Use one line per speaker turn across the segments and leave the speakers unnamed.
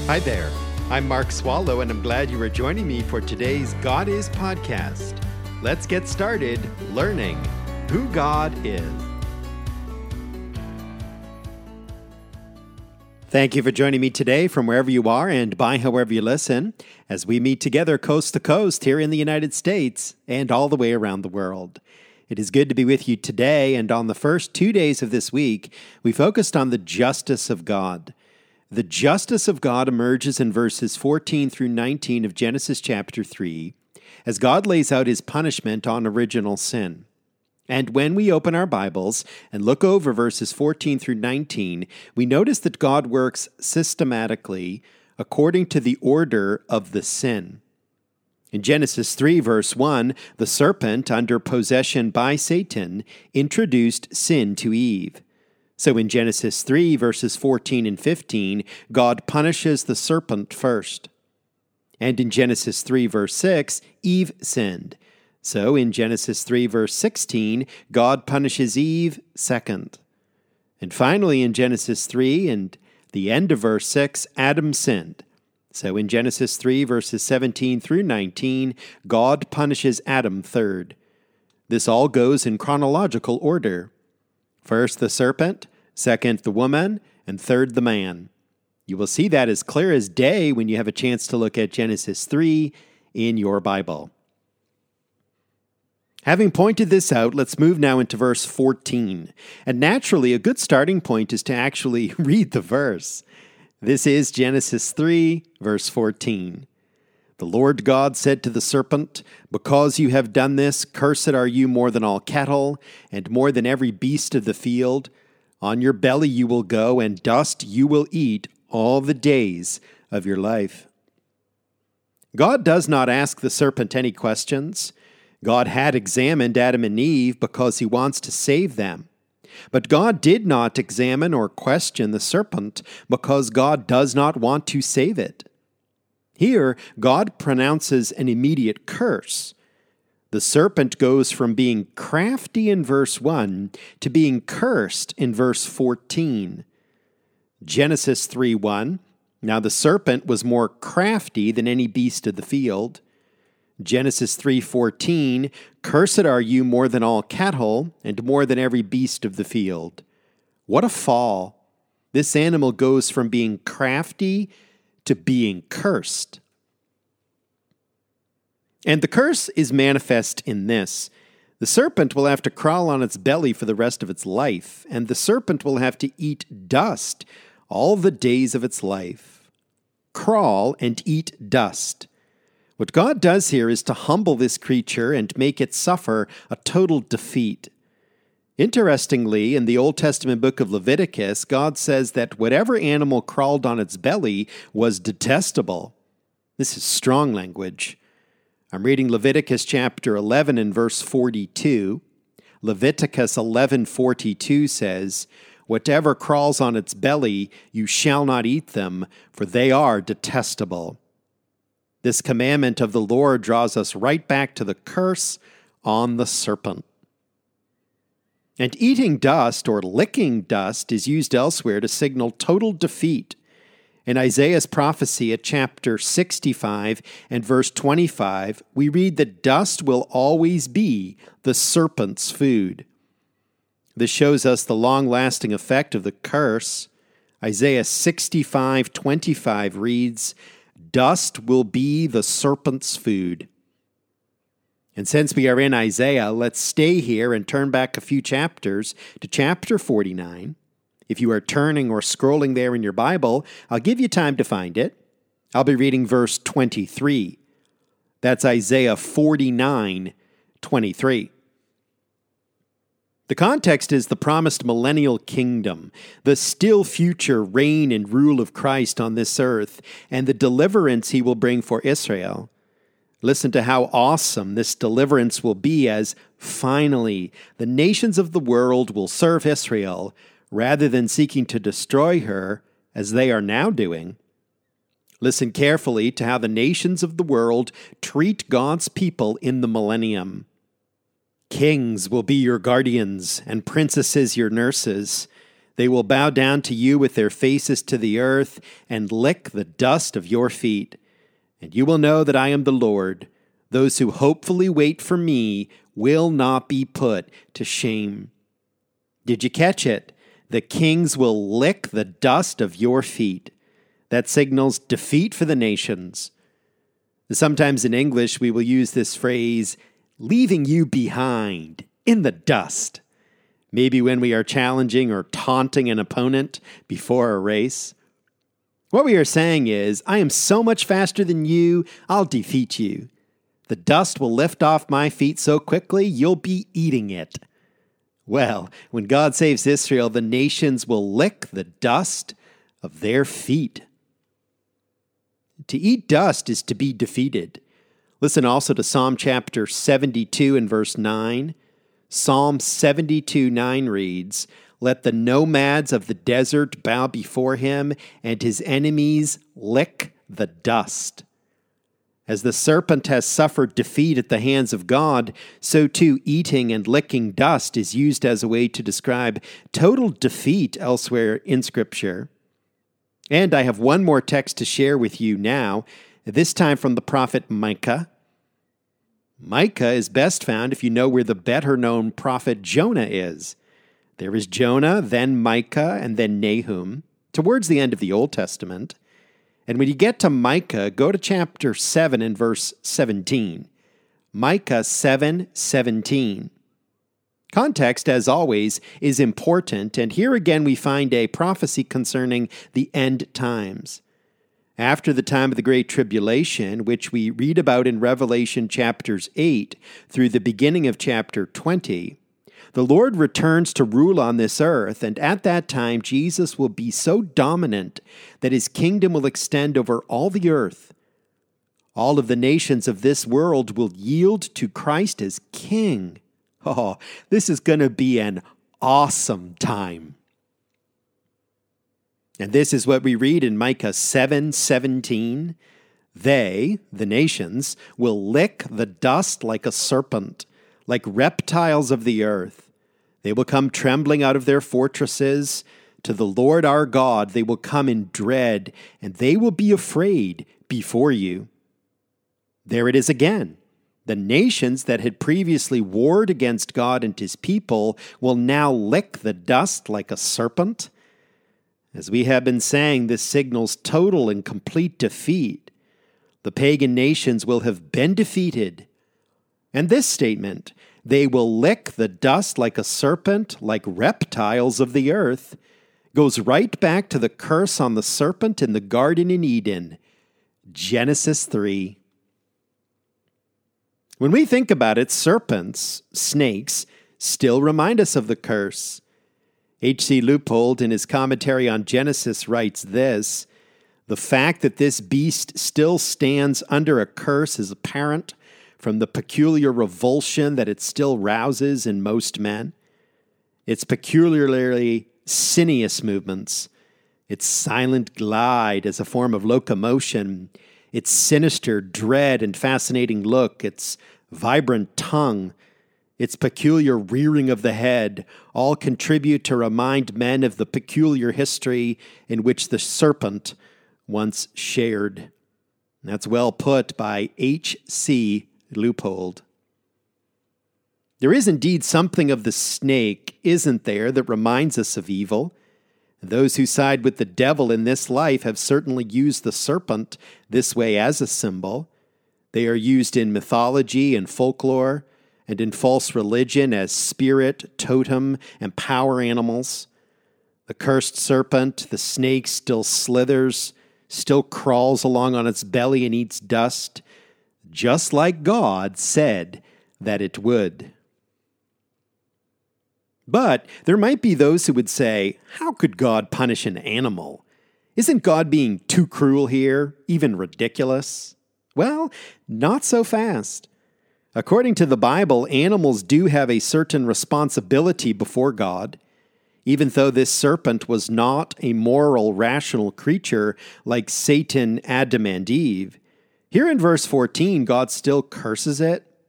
Hi there. I'm Mark Swallow, and I'm glad you are joining me for today's God Is podcast. Let's get started learning who God is. Thank you for joining me today from wherever you are and by however you listen, as we meet together coast to coast here in the United States and all the way around the world. It is good to be with you today, and on the first 2 days of this week, we focused on the justice of God. The justice of God emerges in verses 14 through 19 of Genesis chapter 3, as God lays out his punishment on original sin. And when we open our Bibles and look over verses 14 through 19, we notice that God works systematically according to the order of the sin. In Genesis 3, verse 1, the serpent, under possession by Satan, introduced sin to Eve. So in Genesis 3, verses 14 and 15, God punishes the serpent first. And in Genesis 3, verse 6, Eve sinned. So in Genesis 3, verse 16, God punishes Eve second. And finally in Genesis 3 and the end of verse 6, Adam sinned. So in Genesis 3, verses 17 through 19, God punishes Adam third. This all goes in chronological order. First the serpent, second the woman, and third the man. You will see that as clear as day when you have a chance to look at Genesis 3 in your Bible. Having pointed this out, let's move now into verse 14. And naturally, a good starting point is to actually read the verse. This is Genesis 3, verse 14. The Lord God said to the serpent, "Because you have done this, cursed are you more than all cattle, and more than every beast of the field. On your belly you will go, and dust you will eat all the days of your life." God does not ask the serpent any questions. God had examined Adam and Eve because he wants to save them. But God did not examine or question the serpent because God does not want to save it. Here, God pronounces an immediate curse. The serpent goes from being crafty in verse 1 to being cursed in verse 14. Genesis 3:1, now the serpent was more crafty than any beast of the field. Genesis 3:14, cursed are you more than all cattle and more than every beast of the field. What a fall. This animal goes from being crafty to being cursed. And the curse is manifest in this. The serpent will have to crawl on its belly for the rest of its life, and the serpent will have to eat dust all the days of its life. Crawl and eat dust. What God does here is to humble this creature and make it suffer a total defeat. Interestingly, in the Old Testament book of Leviticus, God says that whatever animal crawled on its belly was detestable. This is strong language. I'm reading Leviticus chapter 11 and verse 42. Leviticus 11:42 says, "Whatever crawls on its belly, you shall not eat them, for they are detestable." This commandment of the Lord draws us right back to the curse on the serpent. And eating dust or licking dust is used elsewhere to signal total defeat. In Isaiah's prophecy at chapter 65 and verse 25, we read that dust will always be the serpent's food. This shows us the long-lasting effect of the curse. Isaiah 65:25 reads, "Dust will be the serpent's food." And since we are in Isaiah, let's stay here and turn back a few chapters to chapter 49. If you are turning or scrolling there in your Bible, I'll give you time to find it. I'll be reading verse 23. That's Isaiah 49:23. The context is the promised millennial kingdom, the still future reign and rule of Christ on this earth, and the deliverance he will bring for Israel. Listen to how awesome this deliverance will be as, finally, the nations of the world will serve Israel rather than seeking to destroy her as they are now doing. Listen carefully to how the nations of the world treat God's people in the millennium. Kings will be your guardians and princesses your nurses. They will bow down to you with their faces to the earth and lick the dust of your feet. And you will know that I am the Lord. Those who hopefully wait for me will not be put to shame. Did you catch it? The kings will lick the dust of your feet. That signals defeat for the nations. Sometimes in English, we will use this phrase, leaving you behind in the dust. Maybe when we are challenging or taunting an opponent before a race. What we are saying is, I am so much faster than you, I'll defeat you. The dust will lift off my feet so quickly, you'll be eating it. Well, when God saves Israel, the nations will lick the dust of their feet. To eat dust is to be defeated. Listen also to Psalm chapter 72 and verse 9. Psalm 72:9 reads, "Let the nomads of the desert bow before him, and his enemies lick the dust." As the serpent has suffered defeat at the hands of God, so too eating and licking dust is used as a way to describe total defeat elsewhere in Scripture. And I have one more text to share with you now, this time from the prophet Micah. Micah is best found if you know where the better-known prophet Jonah is. There is Jonah, then Micah, and then Nahum, towards the end of the Old Testament. And when you get to Micah, go to chapter 7 and verse 17. Micah 7:17. Context, as always, is important, and here again we find a prophecy concerning the end times. After the time of the Great Tribulation, which we read about in Revelation chapters 8 through the beginning of chapter 20, the Lord returns to rule on this earth, and at that time Jesus will be so dominant that his kingdom will extend over all the earth. All of the nations of this world will yield to Christ as king. Oh, this is going to be an awesome time. And this is what we read in Micah 7:17. They, the nations, will lick the dust like a serpent, like reptiles of the earth. They will come trembling out of their fortresses. To the Lord our God they will come in dread, and they will be afraid before you. There it is again. The nations that had previously warred against God and his people will now lick the dust like a serpent. As we have been saying, this signals total and complete defeat. The pagan nations will have been defeated. And this statement, they will lick the dust like a serpent, like reptiles of the earth, goes right back to the curse on the serpent in the garden in Eden, Genesis 3. When we think about it, serpents, snakes, still remind us of the curse. H.C. Leupold, in his commentary on Genesis, writes this: "The fact that this beast still stands under a curse is apparent from the peculiar revulsion that it still rouses in most men. Its peculiarly sinuous movements, its silent glide as a form of locomotion, its sinister, dread, and fascinating look, its vibrant tongue, its peculiar rearing of the head, all contribute to remind men of the peculiar history in which the serpent once shared." That's well put by H.C. Leupold. There is indeed something of the snake, isn't there, that reminds us of evil? Those who side with the devil in this life have certainly used the serpent this way as a symbol. They are used in mythology and folklore, and in false religion as spirit, totem, and power animals. The cursed serpent, the snake, still slithers, still crawls along on its belly and eats dust, just like God said that it would. But there might be those who would say, how could God punish an animal? Isn't God being too cruel here, even ridiculous? Well, not so fast. According to the Bible, animals do have a certain responsibility before God. Even though this serpent was not a moral, rational creature like Satan, Adam, and Eve, here in verse 14, God still curses it.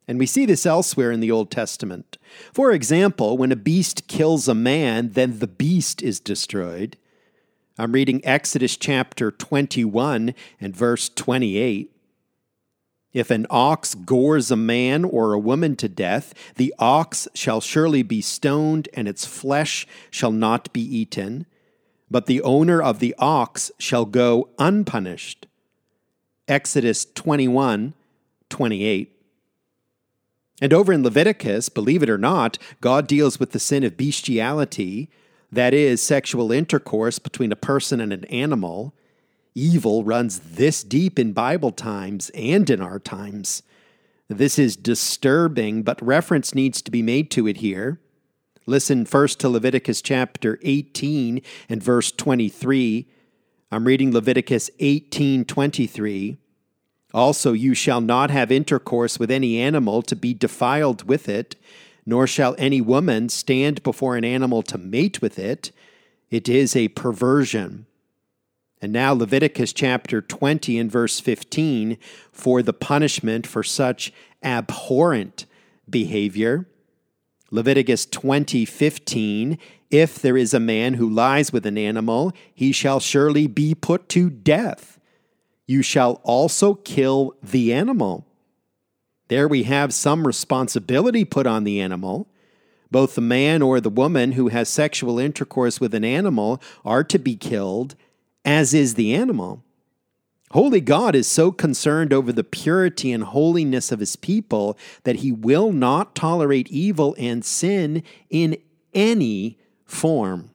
And we see this elsewhere in the Old Testament. For example, when a beast kills a man, then the beast is destroyed. I'm reading Exodus chapter 21 and verse 28. If an ox gores a man or a woman to death, the ox shall surely be stoned, and its flesh shall not be eaten. But the owner of the ox shall go unpunished. Exodus 21:28. And over in Leviticus, believe it or not, God deals with the sin of bestiality, that is, sexual intercourse between a person and an animal. Evil runs this deep in Bible times and in our times. This is disturbing, but reference needs to be made to it here. Listen first to Leviticus chapter 18 and verse 23. I'm reading Leviticus 18:23. Also, you shall not have intercourse with any animal to be defiled with it, nor shall any woman stand before an animal to mate with it. It is a perversion. And now Leviticus chapter 20 and verse 15, for the punishment for such abhorrent behavior. Leviticus 20:15, if there is a man who lies with an animal, he shall surely be put to death. You shall also kill the animal. There we have some responsibility put on the animal. Both the man or the woman who has sexual intercourse with an animal are to be killed, as is the animal. Holy God is so concerned over the purity and holiness of his people that he will not tolerate evil and sin in any form.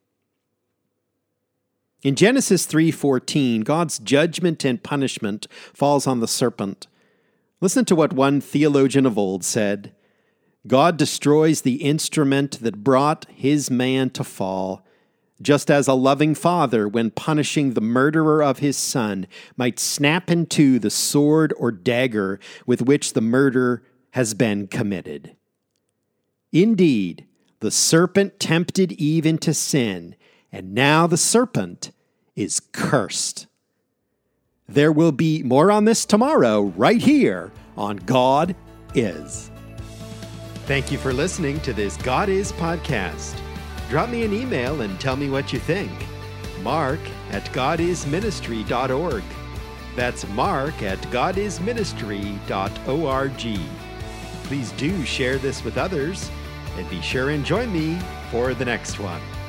In Genesis 3:14, God's judgment and punishment falls on the serpent. Listen to what one theologian of old said. God destroys the instrument that brought his man to fall, just as a loving father, when punishing the murderer of his son, might snap in two the sword or dagger with which the murder has been committed. Indeed, the serpent tempted Eve into sin, and now the serpent is cursed. There will be more on this tomorrow, right here on God Is. Thank you for listening to this God Is podcast. Drop me an email and tell me what you think. Mark@godisministry.org. That's Mark@godisministry.org. Please do share this with others, and be sure and join me for the next one.